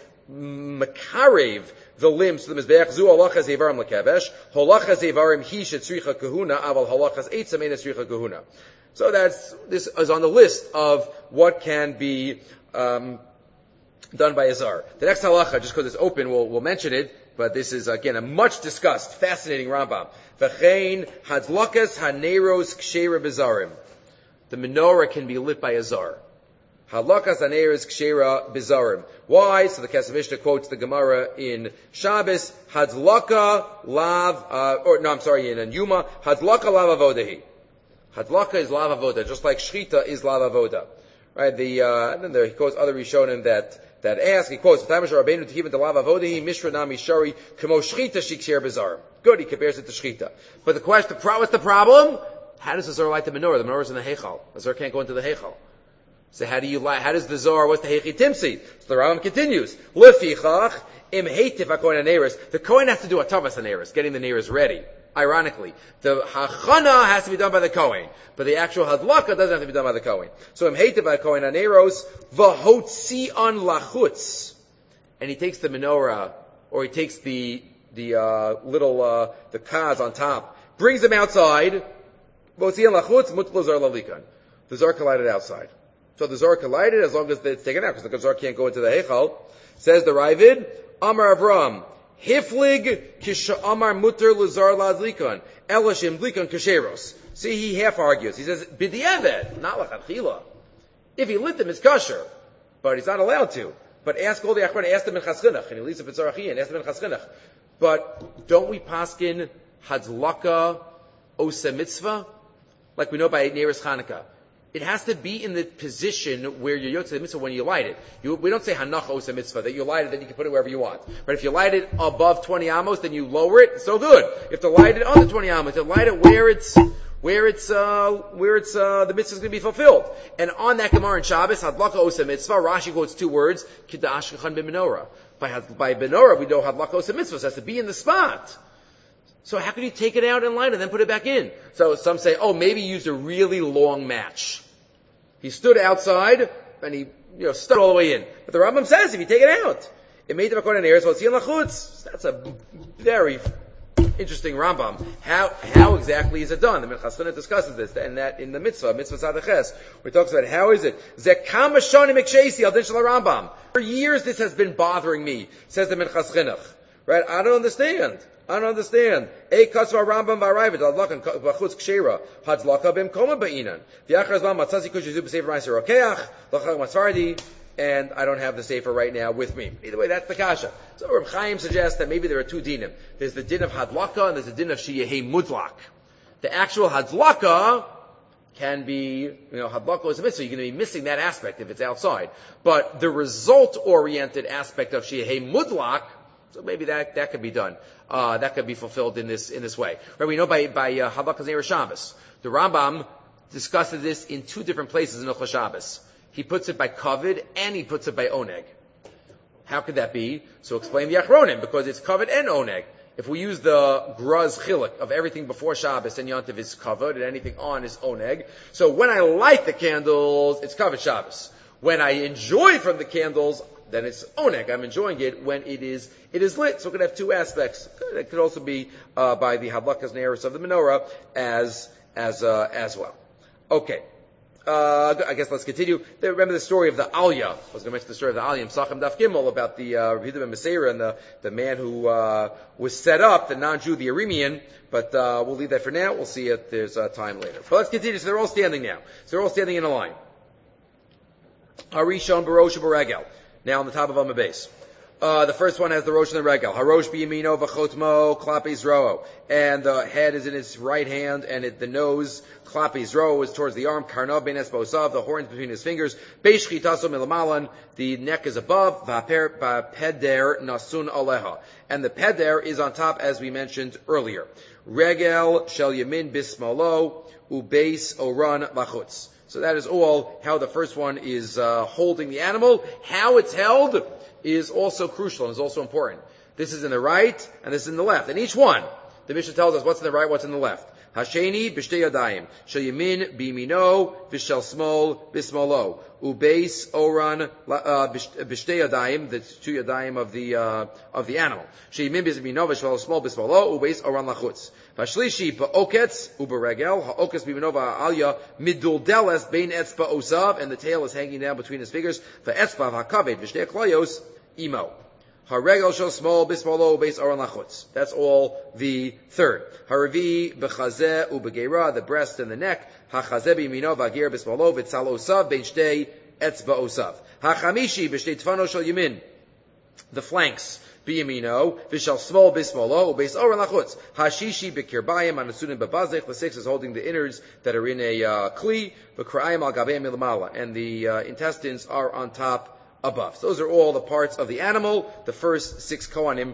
makarev the limbs to the mizbeach. Zu halachas evarim lekevesh. Halachas evarim hi shetzricha kahuna. Aval halachas eitzam ein etzricha kahuna. So this is on the list of what can be done by a zar. The next halacha, just because it's open, we'll mention it. But this is, again, a much discussed, fascinating Rambam. V'chein hadlakas haneros kshera bezarim. The menorah can be lit by a zar. Hadlakas haneros kshera bezarim. Why? So the Kesef Mishnah quotes the Gemara in Shabbos, hadlaka in Yuma, hadlaka lav avodahi. Hadlaka is lav avoda, just like shchita is lav avoda. Right? And then he quotes other Rishonim that ask, he quotes, Good, he compares it to shchita. But the question, what's the problem? How does the Zohar light the menorah? The menorah is in the heichal. The Zohar can't go into the heichal. So how does the Zohar, what's the heichi timsi? So the Rambam continues, Lefichach im heitiv hakohen haneres. The Kohen has to do a tavas haneres, getting the neres ready. Ironically, the hachana has to be done by the Kohen, but the actual hadlaka doesn't have to be done by the Kohen. So im heitiv hakohen haneros v'hotzi on lachutz, and he takes the menorah, or he takes the little the kaz on top, brings them outside. V'hotzi on lachutz mutlo zar lalikan. The zar can light it outside. So the zar can light it as long as it's taken out, because the zar can't go into the heichal. Says the Ravid, Amar Avram. Hiflig kisha amar muter lazar lazlikan elashim likan kasheros. See, he half argues. He says b'diavad, not lachatchila. If he lit them, it's kosher, but he's not allowed to. But ask all the achron, ask them in chaschinach, and he leaves it b'tzarachi and ask them in chaschinach. But don't we paskin hadlaka osa mitzvah, like we know by Neiros Chanukah? it has to be in the position where you're yotze the mitzvah when you light it. We don't say hanacha osa mitzvah, that you light it, then you can put it wherever you want. But if you light it above 20 amos, then you lower it, it's so good. You have to light it under 20 amos, you have to light it where the mitzvah is going to be fulfilled. And on that Gemara in Shabbos, hadlaka osa mitzvah, Rashi quotes two words, kiddush kachan b'menorah. By menorah, we know hadlaka osa mitzvah, so it has to be in the spot. So how can you take it out and light it and then put it back in? So some say, maybe he used a really long match. He stood outside and he, stuck all the way in. But the Rambam says if you take it out, it made the makon air, so it's in lachutz. That's a very interesting Rambam. How exactly is it done? The Minchas Chinuch discusses this, and that in the mitzvah Sadaches, where he talks about how is it? Zekama shani mikshesi al din shel Rambam. For years this has been bothering me, says the Minchas Chinuch. Right? I don't understand. Ei kasva Rambam v'arayvet adlakan b'chutz kshera hadlaka b'mkoma ba'inan. V'achar zman matzazi kushizu b'sefer ma'aser rokeach l'chag matzvardi, and I don't have the sefer right now with me. Either way, that's the kasha. So Reb Chaim suggests that maybe there are two dinim. There's the din of hadlaka and there's the din of sheyehei mudlak. The actual hadlaka can be, hadlaka is a mitzvah. You're going to be missing that aspect if it's outside. But the result-oriented aspect of sheyehei mudlak, so maybe that could be done. That could be fulfilled in this way. Right? We know by Hadlaka Zeir Shabbos. The Rambam discusses this in two different places in Hilchos Shabbos. He puts it by kavod and he puts it by oneg. How could that be? So explain the Achronim, because it's kavod and oneg. If we use the Graz Chilik of everything before Shabbos and Yontiv is kavod and anything on is oneg. So when I light the candles, it's kavod Shabbos. When I enjoy from the candles, then it's oneg. I'm enjoying it when it is lit. So it could have two aspects. It could also be by the hadlakas ne'eris of the menorah as well. Okay. I guess let's continue. Remember the story of the Aliyah. I was going to mention the story of the Aliyah in Sachem Daf Gimel about the Rabbi Yehuda ben Meseira and the man who was set up, the non-Jew, the Aramean. But we'll leave that for now. We'll see if there's time later. But let's continue. So they're all standing now. So they're all standing in a line. Harishon Barosh Baregel. Now on the top of Amud Beis. The first one has the Rosh and the Regel. Harosh b'yamino v'chotmo klapis ro'o. And the head is in his right hand, and the nose, klapis ro'o, is towards the arm. Karnav ben esposav, the horns between his fingers. Beishchi taso milamalan, the neck is above. V'peder nasun aleha. And the peder is on top, as we mentioned earlier. Regel shel yamin bismalo, ubeis oran lachutz. So that is all how the first one is holding the animal. How it's held is also crucial and is also important. This is in the right and this is in the left. And each one, the Mishnah tells us what's in the right, what's in the left. Hasheni b'shtei yadayim, shel yamin b'yamino, v'shel smol b'smolo, ubeis oran b'shtei yadayim, the two yadayim of the animal. Shel yamin b'yamino, v'shel smol b'smolo, ubeis oran lachutz. V'shlishi ba'oketz u'beregel, ha'oketz b'yamino v'alya miduldeles bein etzba osav, and the tail is hanging down between his fingers. V'etzba v'hakaved v'shtei klayos imo. Haregel shel small bismolo beis aron lachutz. That's all the third. Haravi b'chazeh u'begeira, the breast and the neck. Hachazeh b'yamino v'agir bismolo v'tzal osav bein shtei etzba osav. Hachamishi b'shtei tfano shel yamin, the flanks b'yamino v'shel small bismolo u'beis aron lachutz. Hashishi b'kirbayim anasunim b'bazech. The sixth is holding the innards that are in a kli. V'kra'ayim al gabeim milamala, and the intestines are on top above. So those are all the parts of the animal. The first 6 kohanim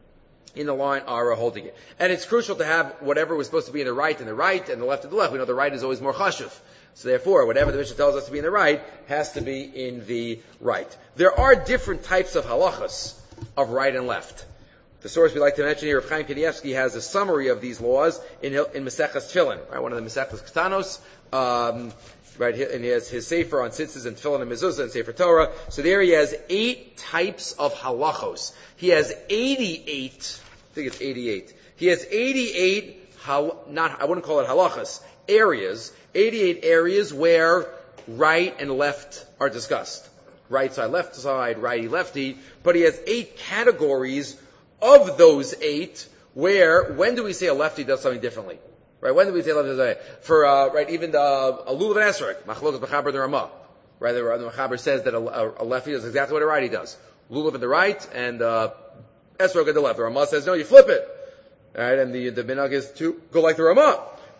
in the line are holding it. And it's crucial to have whatever was supposed to be in the right and the left in the left. We know the right is always more chashuv. So therefore, whatever the Mishnah tells us to be in the right has to be in the right. There are different types of halachas of right and left. The source we like to mention here, Rav Chaim Kanievsky, has a summary of these laws in Maseches Tefillin, right? One of the Maseches Ketanos. Right, and he has his sefer on tzitzis and tefillin and mezuzah and sefer Torah. So there he has 8 types of halachos. He has 88. I think it's 88. He has 88. I wouldn't call it halachas. Areas. 88 areas where right and left are discussed. Right side, left side, righty, lefty. But he has 8 categories of those 8 where when do we say a lefty does something differently? Right, when do we say lefty? For even the lulav and esrog, machlokas b'chaber the Ramah. Right, the Mechaber says that a lefty does exactly what a righty does. Lulav in the right and esrog at the left. The Ramah says no, you flip it. Right, and the minhag is to go like the Ramah.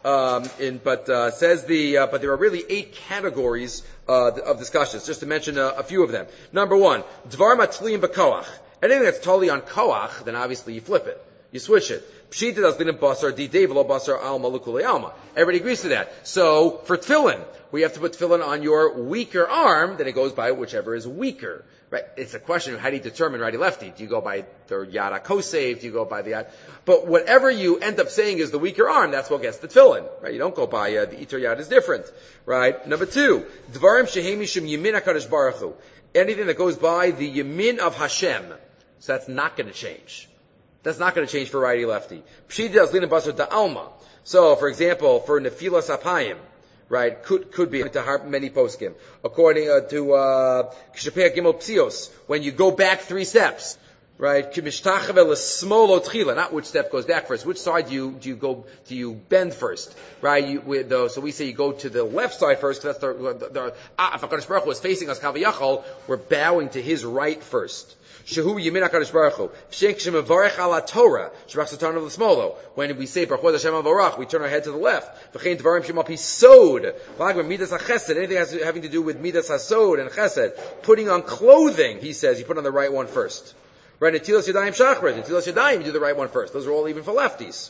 But there are really 8 categories of discussions. Just to mention a few of them. Number 1, dvar matliim b'koach. Anything that's totally on koach, then obviously you flip it, you switch it. Pshita das lin basar didei v'lo basar alma l'kulei alma. Everybody agrees to that. So for tefillin, we have to put tefillin on your weaker arm. Then it goes by whichever is weaker. Right? It's a question of how do you determine righty-lefty? Do you go by the Yad HaKosev? Do you go by the Yad? But whatever you end up saying is the weaker arm, that's what gets the tefillin. Right? You don't go by the Itor Yad is different. Right? Number 2, Dvarim Shehei Mishum Yemin HaKadosh Baruch Hu. Anything that goes by the Yemin of Hashem. So that's not going to change. That's not going to change for righty-lefty. Pshida Azlina Basar Da'alma. So, for example, for Nefilas Apayim, right, could be to many poskim. According to Kshapeh Gimel Psios, when you go back 3 steps, right, Kimishtachav el smolo tchila, not which step goes back first. Which side do you bend first, right? So we say you go to the left side first. That's if HaKadosh Baruch Hu is facing us Kaviyachol, we're bowing to his right first. Shehu Yemin HaKadosh Baruch Hu. Sheikh Shemavarech ala Torah. Shabach Satan of the Smolo. When we say Baruch Hashem Avarach, we turn our head to the left. V'chein Dvarim Shemapi Sod. V'agma Midas HaChesed. Anything having to do with Midas HaSod and Chesed. Putting on clothing, he says, you put on the right one first. Right? Netilas Yadayim Shachrit. Netilas Yadayim, you do the right one first. Those are all even for lefties.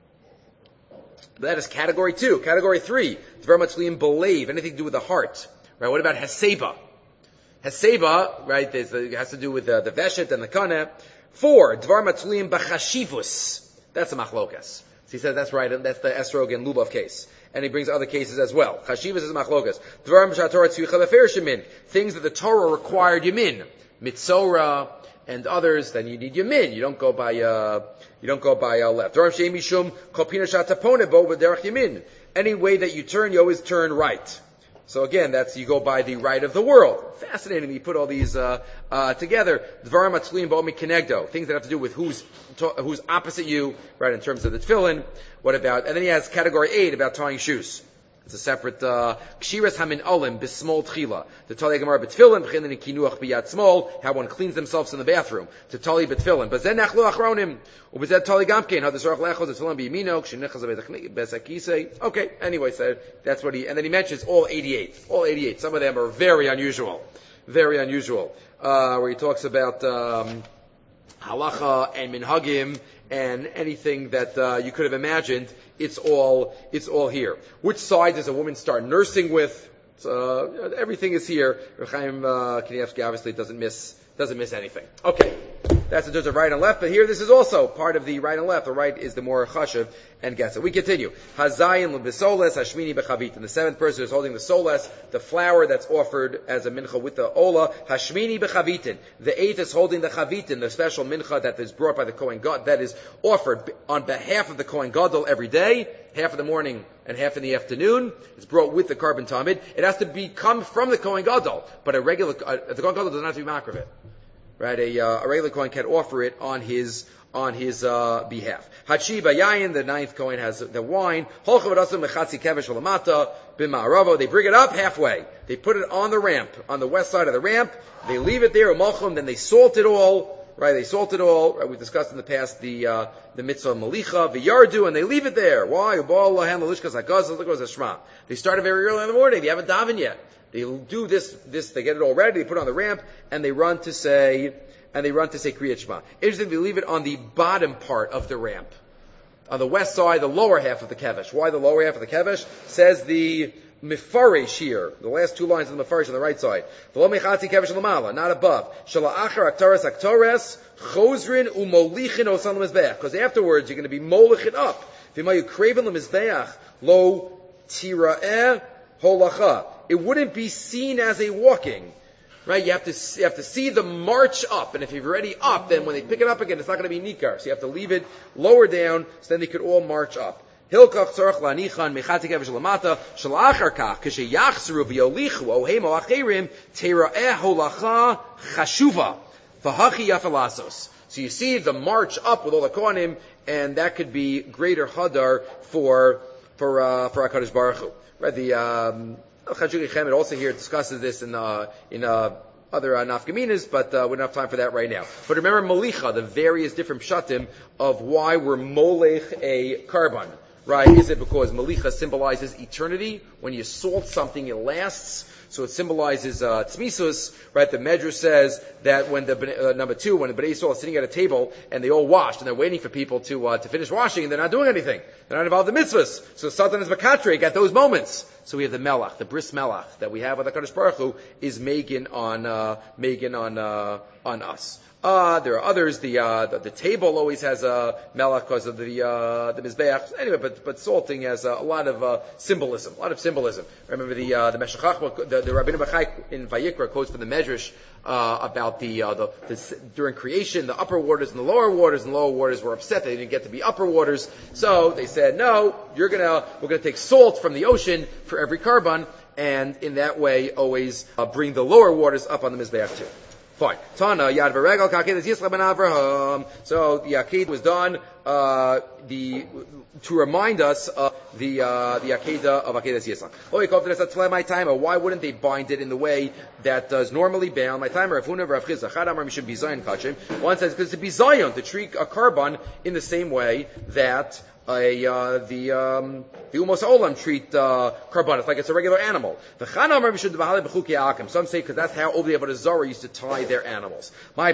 That is category 2. Category 3. Dvarim Matzliim Belev. Anything to do with the heart. Right? What about Heseba? Heseba, right, it has to do with the veshet and the kaneh. 4, dvar matzulim b'chashivus. That's a machlokas. So he says that's right, and that's the Esrog and Lubov case. And he brings other cases as well. Chashivus is a machlokas. Dvar m'shatorah tzuycha lefer shemin. Things that the Torah required yamin. Mitzora and others, then you need yamin. You don't go by left. Dvar she'em mishum kol pina shatapone bo b'derech yamin. Any way that you turn, you always turn right. So again, you go by the right of the world. Fascinating. You put all these together. Dvarim atzliim ba'omi kenegdo. Things that have to do with who's opposite you, right? In terms of the tefillin. What about? And then he has category 8 about tying shoes. It's a separate kshiras hamin olim bismol tchila. The tali gemara betfillin b'chinin kinuach biyad small. How one cleans themselves in the bathroom. To tali betfillin. But then nachlu achronim. Ubezed tali gamkein. How the sorach lechos the tefillin biyimino kshinechas besakisei. Okay. Anyway, so that's what and then he mentions all 88. All 88. Some of them are very unusual. Very unusual. Where he talks about halacha and minhagim and anything that you could have imagined. It's all here. Which side does a woman start nursing with? Everything is here. Chaim Kanievsky obviously doesn't miss anything. Okay. That's in terms of right and left, but here this is also part of the right and left. The right is the more chashuv and gets it. We continue. Hazayin l'bisoles hashmini bechavit. And the 7th person is holding the soles, the flower that's offered as a mincha with the ola. Hashmini bechavitin. The 8th is holding the chavitin, the special mincha that is brought by the Kohen Gadol, that is offered on behalf of the Kohen Gadol every day, half in the morning and half in the afternoon. It's brought with the carbon tamid. It has to come from the Kohen Gadol, but the Kohen Gadol doesn't have to be makriv it. Right, a regular Kohen can offer it on his behalf. Hachiba yayin, the 9th Kohen has the wine. They bring it up halfway. They put it on the ramp, on the west side of the ramp. They leave it there, then they salt it all. Right, they salt it all. Right, we've discussed in the past the mitzvah malicha, the yardu, and they leave it there. Why? They started very early in the morning. They haven't davened yet. They do this, they get it all ready, they put it on the ramp, and they run to say Kriyat Shema. Interesting, they leave it on the bottom part of the ramp. On the west side, the lower half of the kevesh. Why the lower half of the kevesh? Says the Mefarish here, the last 2 lines of the Mefarish on the right side. V'lo mechatzi kevesh l'mala, not above. Shala'achar aktaras aktores, chozrin u'molichin osan l'mizbeach. Because afterwards, you're going to be molichin up. V'mayu kraven l'mizbeach, lo tira'eh holacha. It wouldn't be seen as a walking, right? You have to see the march up, and if you're already up, then when they pick it up again, it's not going to be nikar. So you have to leave it lower down, so then they could all march up. Hilkach tzarach lanichan mechati kevesh lamata shalachar kach k'sheyachzru v'yolichu ohemo acherim teira'eh holacha chashuva v'hachi yafalasos. So you see the march up with all the kohanim, and that could be greater hadar for HaKadosh Baruch Hu. Right? The Chajuri Chemed also here discusses this in other nafkaminas, but we don't have time for that right now. But remember Malicha, the various different pshatim of why we're molech a carbon. right? Is it because malicha symbolizes eternity? When you salt something, it lasts. So it symbolizes tzmisus, right? The Medrash says that when number two, when the Bnei Yisrael is sitting at a table and they all washed and they're waiting for people to finish washing and they're not doing anything, they're not involved in mitzvahs. So Satan is makatrik at those moments. So we have the melach, the bris melach that we have with the Kadosh Baruch Hu is megan on us. There are others. The table always has a melach because of the mizbeach. Anyway, but salting has a lot of symbolism. Remember the Meshachach, the Rabbeinu Bachai in Vayikra quotes from the Medrash about during creation, the upper waters and the lower waters, and the lower waters were upset they didn't get to be upper waters. So they said, no, we're gonna take salt from the ocean for every carbon, and in that way always bring the lower waters up on the mizbeach too. Fine. Tana Yad V'Regel K'Akedas Yisrael Ben Avraham. So the Aked was done to remind us of the Akedah of Akedas Yisrael. Why wouldn't they bind it in the way that does normally bound? My time Rav Huna Rav Chizda Chadamar Mishum Bizayin Kachim. One says because it's a bizayon to treat a carbon in the same way that the Umos Olam treat karbanos like it's a regular animal. Some say because that's how Ovdei Avodah Zarah used to tie their animals.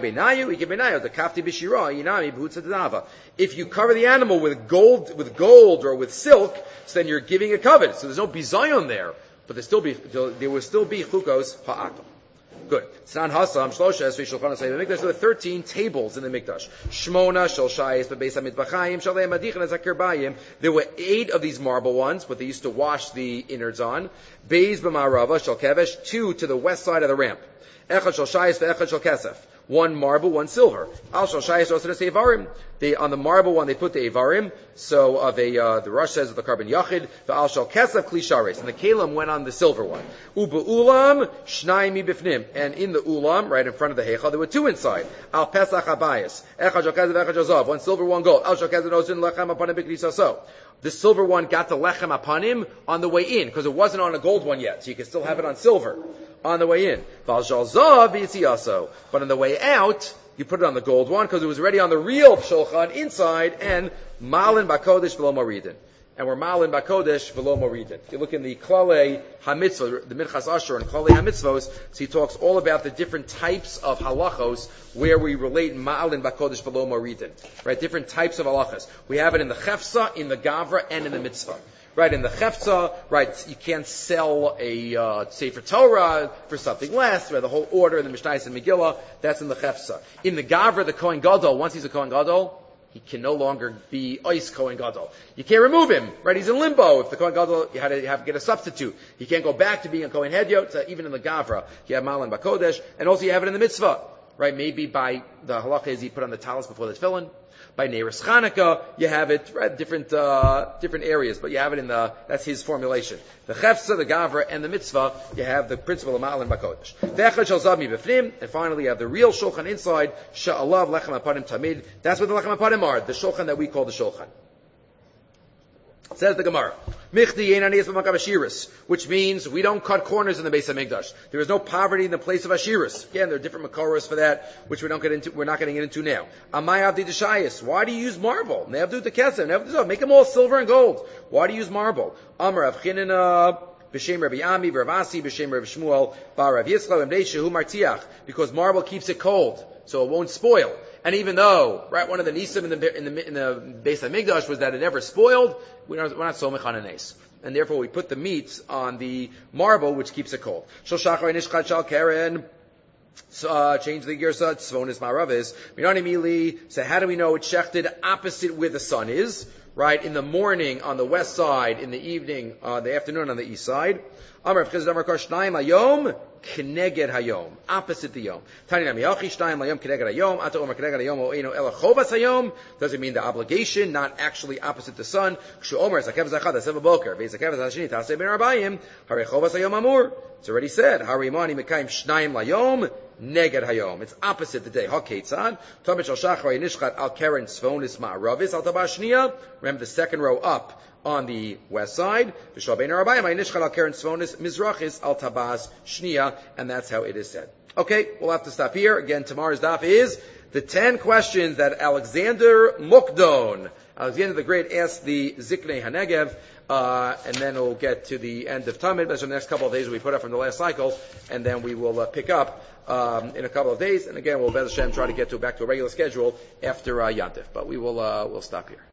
If you cover the animal with gold or with silk, so then you're giving a covet. So there's no bizayon there, but there will still be chukos ha'atam. Good. Tznan Hasam, Shlosha, Esrei Shulchan HaSayim Mikdash. There were 13 tables in the Mikdash. Shmona, Shel Shayis, Bebeis HaMitbachayim, Shalei Madichan, Zakir Bayim. There were 8 of these marble ones, but they used to wash the innards on. Beis B'Marava, Shel Kevesh, 2 to the west side of the ramp. Echad Shel Shayis, Ve'echad Shel Kesef. 1 marble, 1 silver. Al Shel Shayis, also to say Evarim. On the marble one, they put the Evarim. So the Rosh says of the carbon Yachid, the Al Shel Kesef Kli Shares. And the Kalim went on the silver one. Uba Ulam, Shnai Mi Bifnim. And in the Ulam, right in front of the Heichal, there were 2 inside. Al Pesach Habayis. Echad Shel Kesef, Echad Shel Zav. 1 silver, 1 gold. Al Shel Kesef Osin Lechem Apanim B'Knisa So. The silver one got the Lechem Apanim on the way in, because it wasn't on a gold one yet. So you can still have it on silver on the way in. Val Shel Zav B'Yitziyaso. But on the way out, you put it on the gold one because it was already on the real shulchan inside, and Malin Bakodesh V'lo Moridin. And we're Malin Bakodesh V'lo Moridin. If you look in the Klalei HaMitzvah, the Minchas Asher and Klalei HaMitzvos, so he talks all about the different types of halachos where we relate Malin Bakodesh V'lo Moridin. Right? Different types of halachos. We have it in the Chefsa, in the Gavra, and in the Mitzvah. Right, in the Chefza, right, you can't sell a Sefer Torah for something less, right, the whole order in the Mishnayos and Megillah, that's in the Chefza. In the Gavra, the Kohen Gadol, once he's a Kohen Gadol, he can no longer be Ois Kohen Gadol. You can't remove him, right, he's in limbo. If the Kohen Gadol, you have to get a substitute. He can't go back to being a Kohen Hedyot, so even in the Gavra, you have Malan Bakodesh, and also you have it in the Mitzvah, right, maybe by the halacha is you put on the talis before the tefillin. By Neiros Chanukah, you have it, right, different areas, but you have it that's his formulation. The Chefza, the Gavra, and the Mitzvah, you have the principle of Ma'alim Bakodesh. Ve'echad shel zav mi b'fnim, and finally you have the real Shulchan inside, Sha'alav Lechem Apanim Tamid. That's what the Lechem Apanim are, the Shulchan that we call the Shulchan. Says the Gemara, which means we don't cut corners in the Beis HaMikdash. There is no poverty in the place of Ashiris. Again, there are different makaros for that, which we're not getting into now. Amay Avdi Deshayis. Why do you use marble? Ne'avdu Tekesem, make them all silver and gold. Why do you use marble? Amar Rav Chinina, B'Shem Rabbi Ami, B'Ravasi, B'Shem Rabbi Shmuel, B'Rav Yitzchak, B'Mnei Shehu Martiach, because marble keeps it cold, so it won't spoil. And even though, right, one of the nisim in the Beis HaMikdash was that it never spoiled, we're not somech on an ace. And therefore we put the meat on the marble, which keeps it cold. Shel shachar nishchat shal keren. Change the girsa, tzvonis maravis. Minani mili. So how do we know it's shechted opposite where the sun is? Right, in the morning on the west side, in the evening, the afternoon on the east side. Amar Chizd Amar Kar Shnayim Hayom Kneged Hayom, opposite the Yom. Tani Nami Yachi Shnayim Hayom Kneged Hayom. Ata Omer Kneged Hayom Oeino Ela Chovas Hayom. Does it mean the obligation, not actually opposite the sun? Kshu Omer Zakev Zachad Asev Boker Vezakev Zashini Taseh Ben Arbayim Hare Chovas Hayom Amur. It's already said Harimani Mekayim Shnayim Hayom Neged Hayom. It's opposite the day. HaKetzad. Tomit Shal Shachar Nishchat Al Keren Tzvonis Ma'aravis Al Tabashnia. Remember the second row up on the west side, and that's how it is said. Okay, we'll have to stop here. Again, tomorrow's daf is the 10 questions that Alexander Mukdon, Alexander the Great, asked the Ziknei HaNegev, and then we'll get to the end of Tamid. That's the next couple of days we put up from the last cycle, and then we will pick up in a couple of days. And again, we'll, Bez Hashem, try to get back to a regular schedule after Yantif. But we'll stop here.